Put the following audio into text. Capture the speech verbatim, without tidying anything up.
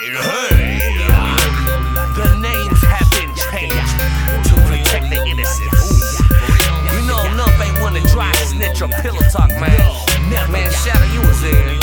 hey. The names have been changed to protect the innocent. You know, enough ain't wanna dry snitch or pillow talk, man. Man, Shadow, you was there.